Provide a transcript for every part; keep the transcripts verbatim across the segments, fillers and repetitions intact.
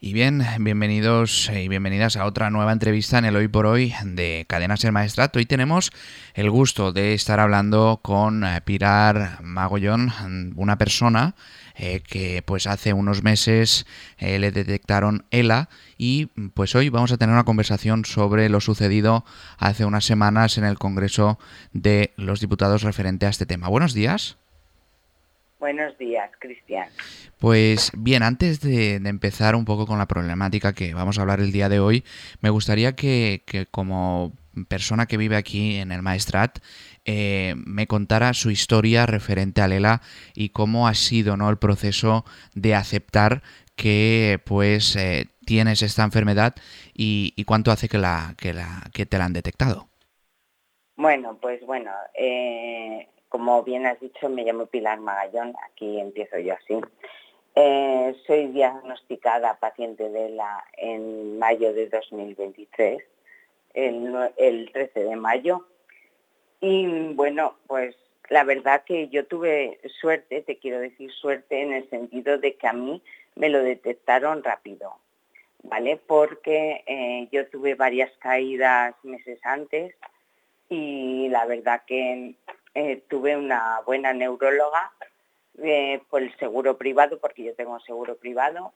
Y bien, bienvenidos y bienvenidas a otra nueva entrevista en el Hoy por Hoy de Cadena Ser Maestrat. Hoy tenemos el gusto de estar hablando con eh, Pilar Magollón, una persona eh, que pues hace unos meses eh, le detectaron ELA y pues hoy vamos a tener una conversación sobre lo sucedido hace unas semanas en el Congreso de los Diputados referente a este tema. Buenos días. Buenos días, Cristian. Pues bien, antes de, de empezar un poco con la problemática que vamos a hablar el día de hoy, me gustaría que, que como persona que vive aquí en el Maestrat, eh, me contara su historia referente a Lela y cómo ha sido, ¿no?, el proceso de aceptar que pues eh, tienes esta enfermedad y, y cuánto hace que la, que la que te la han detectado. Bueno, pues bueno, eh, como bien has dicho, me llamo Pilar Magallón, aquí empiezo yo así. Eh, soy diagnosticada paciente de ELA en mayo de dos mil veintitrés, el, el trece de mayo. Y bueno, pues la verdad que yo tuve suerte, te quiero decir suerte, en el sentido de que a mí me lo detectaron rápido, ¿vale? Porque eh, yo tuve varias caídas meses antes y la verdad que eh, tuve una buena neuróloga eh, por el seguro privado, porque yo tengo un seguro privado,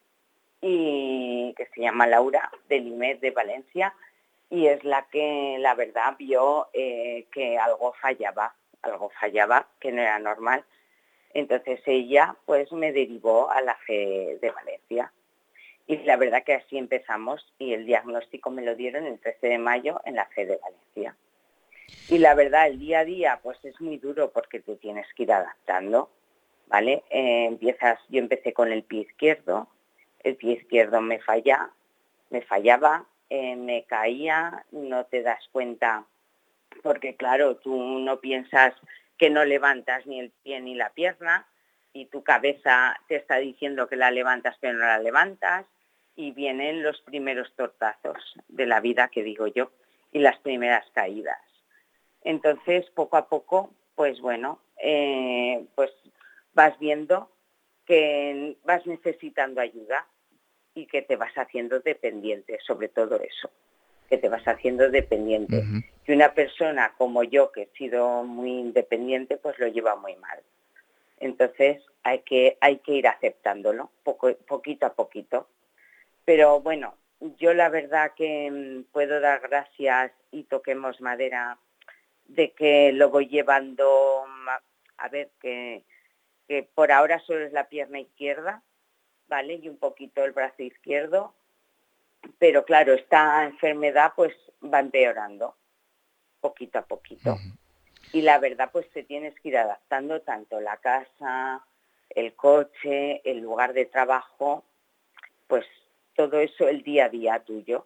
y que se llama Laura, del I M E D de Valencia, y es la que, la verdad, vio eh, que algo fallaba, algo fallaba, que no era normal. Entonces ella pues me derivó a la F E de Valencia. Y la verdad que así empezamos, y el diagnóstico me lo dieron el trece de mayo en la F E de Valencia. Y la verdad, el día a día pues es muy duro porque te tienes que ir adaptando, ¿vale? Eh, empiezas, yo empecé con el pie izquierdo, el pie izquierdo me falla, me fallaba, eh, me caía, no te das cuenta, porque claro, tú no piensas que no levantas ni el pie ni la pierna, y tu cabeza te está diciendo que la levantas pero no la levantas, y vienen los primeros tortazos de la vida, que digo yo, y las primeras caídas. Entonces, poco a poco, pues bueno, eh, pues vas viendo que vas necesitando ayuda y que te vas haciendo dependiente, sobre todo eso, que te vas haciendo dependiente. Uh-huh. Y una persona como yo, que he sido muy independiente, pues lo lleva muy mal. Entonces, hay que, hay que ir aceptándolo, poco, poquito a poquito. Pero bueno, yo la verdad que mmm, puedo dar gracias, y toquemos madera, de que lo voy llevando, a ver, que, que por ahora solo es la pierna izquierda, ¿vale? Y un poquito el brazo izquierdo, pero claro, esta enfermedad pues va empeorando poquito a poquito. Uh-huh. Y la verdad pues te tienes que ir adaptando, tanto la casa, el coche, el lugar de trabajo, pues todo eso, el día a día tuyo.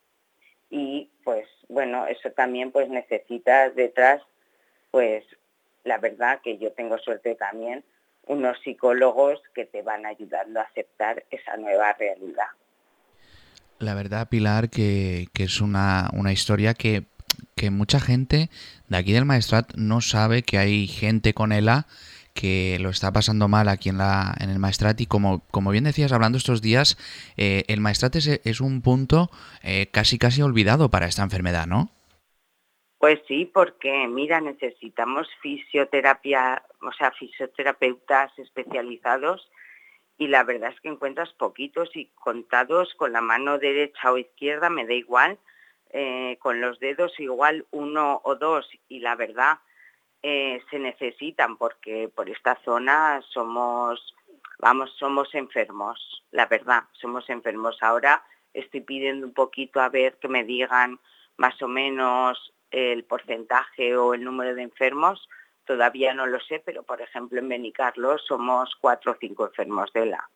Y pues bueno, eso también pues necesitas detrás, pues la verdad que yo tengo suerte también, unos psicólogos que te van ayudando a aceptar esa nueva realidad. La verdad, Pilar, que, que es una, una historia que, que mucha gente de aquí del Maestrat no sabe que hay gente con ELA que lo está pasando mal aquí en, la, en el Maestrat, y como, como bien decías hablando estos días, eh, el Maestrat es, es un punto eh, casi casi olvidado para esta enfermedad, ¿no? Pues sí, porque mira, necesitamos fisioterapia, o sea, fisioterapeutas especializados, y la verdad es que encuentras poquitos y contados, con la mano derecha o izquierda, me da igual, eh, con los dedos igual uno o dos, y la verdad eh, se necesitan, porque por esta zona somos, vamos, somos enfermos, la verdad, somos enfermos. Ahora estoy pidiendo un poquito a ver que me digan más o menos el porcentaje o el número de enfermos. Todavía no lo sé, pero por ejemplo en Benicarló somos cuatro o cinco enfermos de ELA.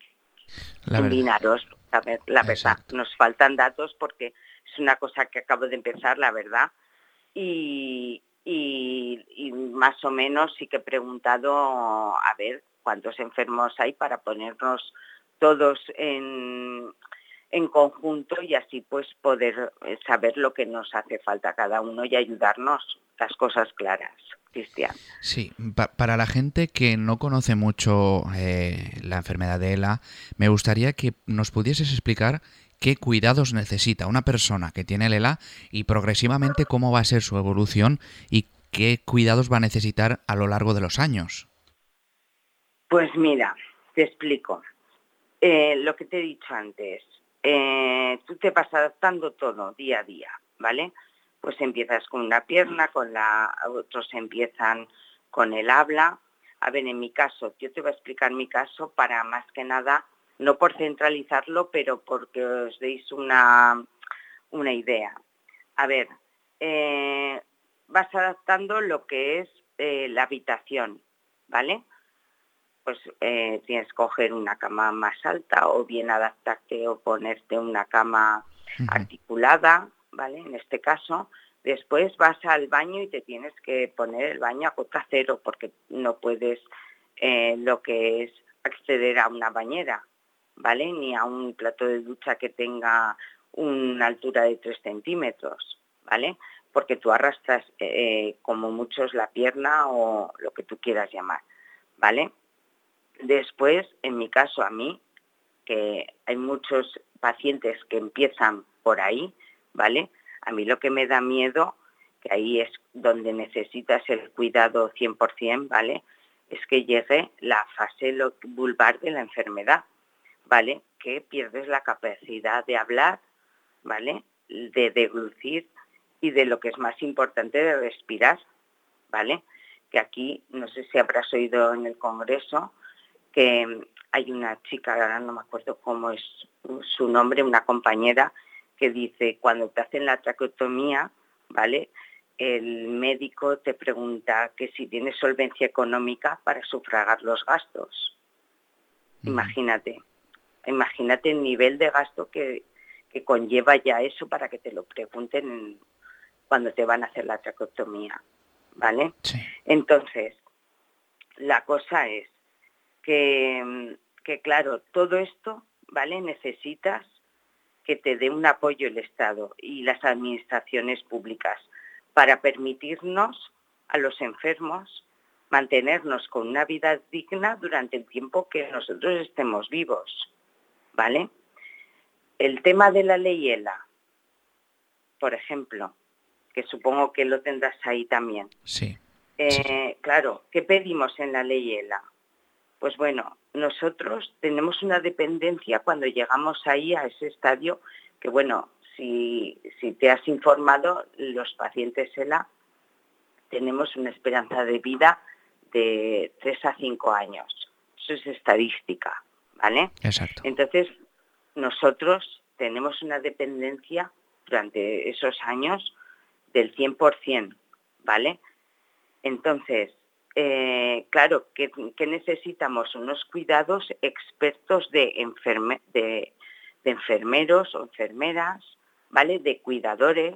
La En verdad, Vinaros, la, la verdad, exacto. nos faltan datos porque es una cosa que acabo de empezar, la verdad, y, y, y más o menos sí que he preguntado a ver cuántos enfermos hay para ponernos todos en, en conjunto y así pues poder saber lo que nos hace falta a cada uno y ayudarnos las cosas claras. Cristian. Sí, pa para la gente que no conoce mucho eh, la enfermedad de ELA, me gustaría que nos pudieses explicar qué cuidados necesita una persona que tiene el ELA y progresivamente cómo va a ser su evolución y qué cuidados va a necesitar a lo largo de los años. Pues mira, te explico. Eh, lo que te he dicho antes, eh, tú te vas adaptando todo día a día, ¿vale? Pues empiezas con una pierna, con la otros empiezan con el habla. A ver, en mi caso, yo te voy a explicar mi caso para más que nada, no por centralizarlo, pero porque os deis una, una idea. A ver, eh, vas adaptando lo que es eh, la habitación, ¿vale? Pues eh, tienes que coger una cama más alta o bien adaptarte o ponerte una cama Uh-huh. articulada, ¿vale? En este caso, después vas al baño y te tienes que poner el baño a cota cero porque no puedes eh, lo que es acceder a una bañera, ¿vale? Ni a un plato de ducha que tenga una altura de tres centímetros, ¿vale? Porque tú arrastras eh, como muchos la pierna o lo que tú quieras llamar, ¿vale? Después, en mi caso, a mí, que hay muchos pacientes que empiezan por ahí, ¿vale? A mí lo que me da miedo, que ahí es donde necesitas el cuidado cien por ciento, ¿vale? Es que llegue la fase vulvar de la enfermedad, ¿vale? Que pierdes la capacidad de hablar, ¿vale? De deglutir y de lo que es más importante, de respirar, ¿vale? Que aquí, no sé si habrás oído en el congreso, que hay una chica, ahora no me acuerdo cómo es su nombre, una compañera, que dice, cuando te hacen la traqueotomía, ¿vale? El médico te pregunta que si tienes solvencia económica para sufragar los gastos. Uh-huh. Imagínate, imagínate el nivel de gasto que, que conlleva ya eso para que te lo pregunten en, cuando te van a hacer la traqueotomía, ¿vale? Sí. Entonces, la cosa es que, que, claro, todo esto, ¿vale? Necesitas que te dé un apoyo el Estado y las administraciones públicas para permitirnos a los enfermos mantenernos con una vida digna durante el tiempo que nosotros estemos vivos, ¿vale? El tema de la ley ELA, por ejemplo, que supongo que lo tendrás ahí también. Sí. Eh, sí. Claro, ¿qué pedimos en la ley ELA? Pues bueno, nosotros tenemos una dependencia cuando llegamos ahí a ese estadio que, bueno, si, si te has informado, los pacientes ELA tenemos una esperanza de vida de tres a cinco años. Eso es estadística, ¿vale? Exacto. Entonces, nosotros tenemos una dependencia durante esos años del cien por ciento, ¿vale? Entonces, Eh, claro, que, que necesitamos unos cuidados expertos de, enferme, de, de enfermeros o enfermeras, ¿vale? De cuidadores,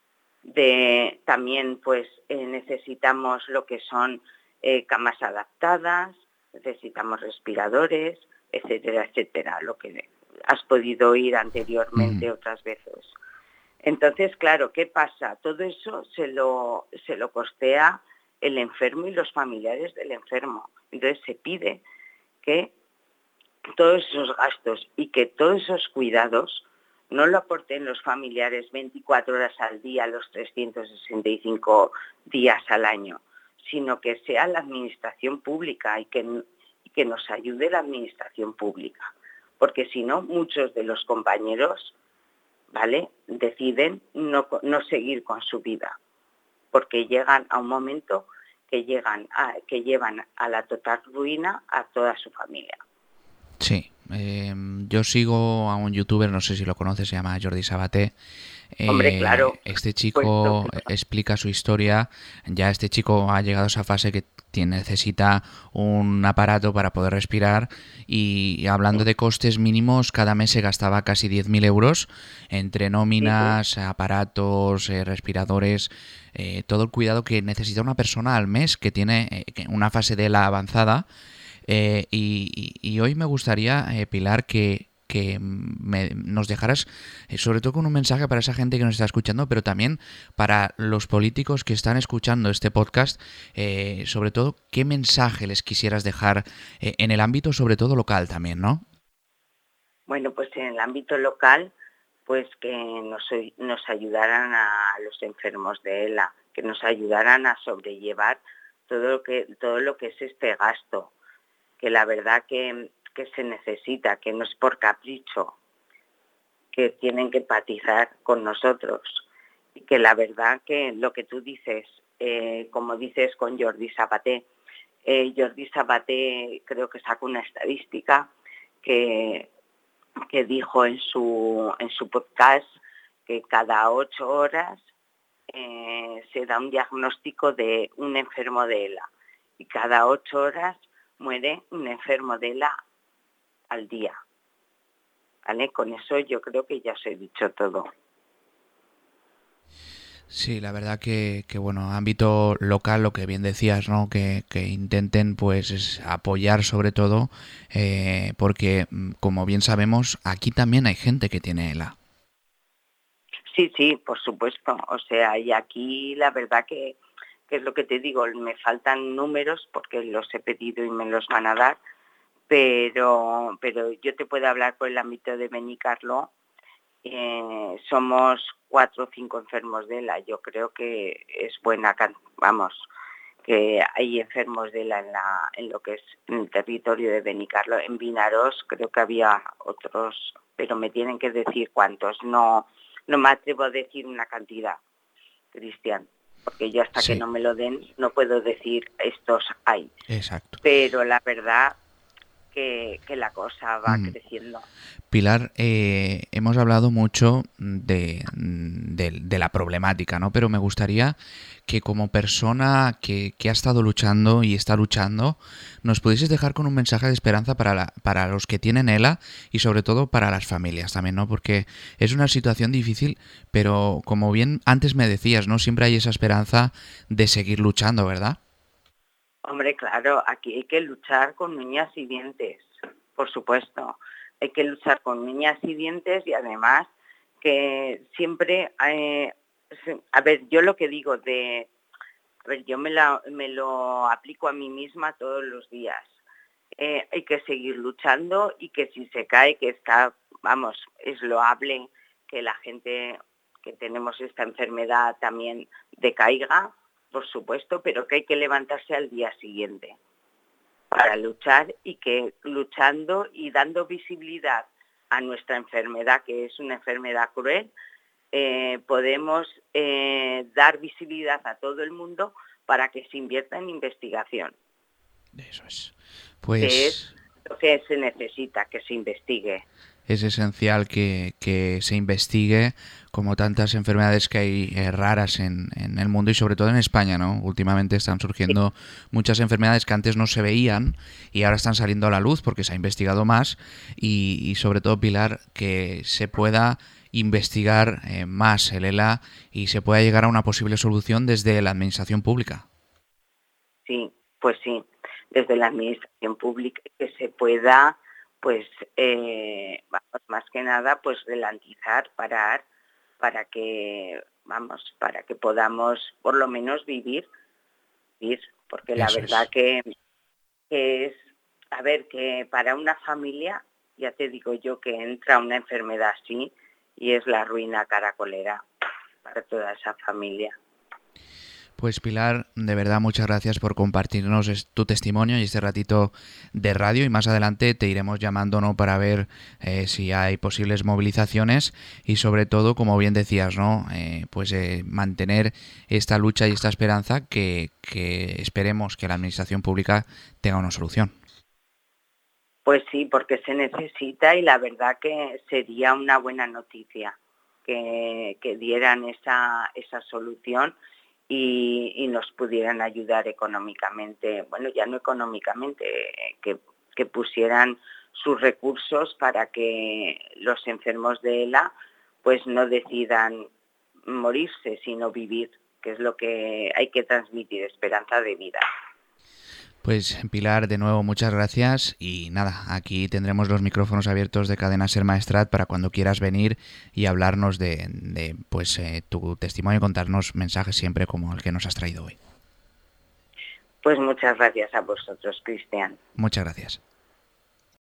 de también pues eh, necesitamos lo que son eh, camas adaptadas, necesitamos respiradores, etcétera, etcétera, lo que has podido oír anteriormente uh-huh. otras veces. Entonces, claro, ¿qué pasa? Todo eso se lo, se lo costea el enfermo y los familiares del enfermo. Entonces se pide que todos esos gastos y que todos esos cuidados no lo aporten los familiares veinticuatro horas al día, los trescientos sesenta y cinco días al año, sino que sea la administración pública y que, y que nos ayude la administración pública. Porque si no, muchos de los compañeros, ¿vale?, deciden no, no seguir con su vida, porque llegan a un momento que llegan a, que llevan a la total ruina a toda su familia. Sí, eh, yo sigo a un youtuber, no sé si lo conoces, se llama Jordi Sabaté. Eh, Hombre, claro. Este chico pues, explica su historia. Ya este chico ha llegado a esa fase que tiene, necesita un aparato para poder respirar y hablando de costes mínimos, cada mes se gastaba casi diez mil euros entre nóminas, sí, sí. aparatos, eh, respiradores, eh, todo el cuidado que necesita una persona al mes que tiene eh, una fase de la avanzada. Eh, y, y hoy me gustaría, eh, Pilar, que, que me, nos dejaras, eh, sobre todo con un mensaje para esa gente que nos está escuchando, pero también para los políticos que están escuchando este podcast, eh, sobre todo, ¿qué mensaje les quisieras dejar eh, en el ámbito, sobre todo local también, ¿no? Bueno, pues en el ámbito local, pues que nos, nos ayudaran a los enfermos de ELA, que nos ayudaran a sobrellevar todo lo que, todo lo que es este gasto, que la verdad que, que se necesita, que no es por capricho, que tienen que empatizar con nosotros. Y que la verdad que lo que tú dices, eh, como dices con Jordi Sabaté, eh, Jordi Sabaté creo que sacó una estadística que, que dijo en su, en su podcast que cada ocho horas eh, se da un diagnóstico de un enfermo de ELA y cada ocho horas muere un enfermo de ELA al día. ¿Vale? Con eso yo creo que ya os he dicho todo. Sí, la verdad que, que bueno, ámbito local, lo que bien decías, ¿no? Que, que intenten pues es apoyar sobre todo, eh, porque como bien sabemos, aquí también hay gente que tiene ELA. Sí, sí, por supuesto. O sea, y aquí la verdad que, que es lo que te digo, me faltan números porque los he pedido y me los van a dar, pero, pero yo te puedo hablar por el ámbito de Benicarló. Eh, somos cuatro o cinco enfermos de ELA. Yo creo que es buena, vamos, que hay enfermos de ELA en, la, en lo que es en el territorio de Benicarló. En Vinaroz creo que había otros, pero me tienen que decir cuántos. No, no me atrevo a decir una cantidad, Cristian, porque yo hasta sí. que no me lo den no puedo decir estos hay. Exacto. Pero la verdad que, que la cosa va mm. creciendo. Pilar, eh, hemos hablado mucho de, de, de la problemática, ¿no? Pero me gustaría que como persona que, que ha estado luchando y está luchando, nos pudieses dejar con un mensaje de esperanza para, la, para los que tienen ELA y sobre todo para las familias también, ¿no? Porque es una situación difícil, pero como bien antes me decías, ¿no? Siempre hay esa esperanza de seguir luchando, ¿verdad? Hombre, claro, aquí hay que luchar con uñas y dientes, por supuesto. Hay que luchar con uñas y dientes y además que siempre, eh, a ver, yo lo que digo de, a ver, yo me, la, me lo aplico a mí misma todos los días. Eh, hay que seguir luchando y que si se cae, que está, vamos, es loable que la gente que tenemos esta enfermedad también decaiga, por supuesto, pero que hay que levantarse al día siguiente para luchar y que luchando y dando visibilidad a nuestra enfermedad, que es una enfermedad cruel, eh, podemos eh, dar visibilidad a todo el mundo para que se invierta en investigación. Eso es. Pues que es lo que se necesita, que se investigue. Es esencial que, que se investigue, como tantas enfermedades que hay eh, raras en, en el mundo y sobre todo en España, ¿no? Últimamente están surgiendo sí. muchas enfermedades que antes no se veían y ahora están saliendo a la luz porque se ha investigado más y, y sobre todo, Pilar, que se pueda investigar eh, más el ELA y se pueda llegar a una posible solución desde la administración pública. Sí, pues sí, desde la administración pública que se pueda pues eh, vamos, más que nada pues ralentizar, parar para que vamos, para que podamos por lo menos vivir, vivir porque la Eso verdad es. que, que es, a ver, que para una familia, ya te digo yo que entra una enfermedad así y es la ruina caracolera para toda esa familia. Pues Pilar, de verdad muchas gracias por compartirnos tu testimonio y este ratito de radio y más adelante te iremos llamando, ¿no? Para ver eh, si hay posibles movilizaciones y sobre todo, como bien decías, ¿no? Eh, pues eh, mantener esta lucha y esta esperanza que, que esperemos que la administración pública tenga una solución. Pues sí, porque se necesita y la verdad que sería una buena noticia que, que dieran esa, esa solución. Y, y nos pudieran ayudar económicamente, bueno, ya no económicamente, que, que pusieran sus recursos para que los enfermos de ELA pues no decidan morirse, sino vivir, que es lo que hay que transmitir, esperanza de vida. Pues Pilar, de nuevo muchas gracias y nada, aquí tendremos los micrófonos abiertos de Cadena Ser Maestrat para cuando quieras venir y hablarnos de, de pues eh, tu testimonio y contarnos mensajes siempre como el que nos has traído hoy. Pues muchas gracias a vosotros, Cristian. Muchas gracias.